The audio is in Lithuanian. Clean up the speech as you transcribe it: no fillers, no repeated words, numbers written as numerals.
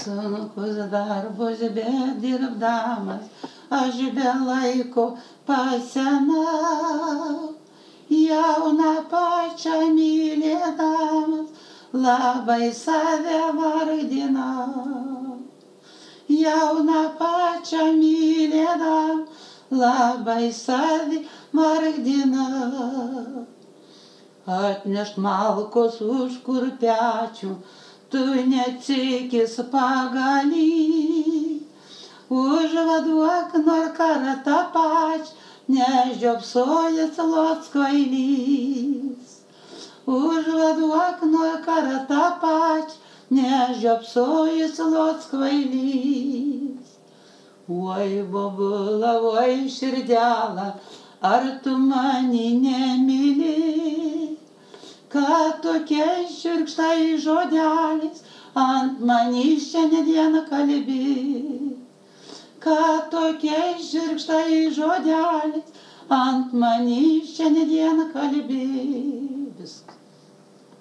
Sunkus darbus bedirbdamas, aš be laiko pasenau, jauną pačią mylėdamas, labai save varginau. Jauną pačią mylėdamas, labai save varginau. Atnešk malkos už kurpečių, tu neatsikis pagalį. Užvaduok nor kartą pačią, nežiopsojęs lots kvailys. Užvaduok nor kartą pačią, nežiopsojęs lots kvailys. Oi bobula, oi širdela, ar tu mani nemyli? Ką tokiais šiurkštais žodeliais ant manęs šiandien kalbi? Ką tokiais šiurkštais žodeliais ant manęs šiandien kalbi? Viskas.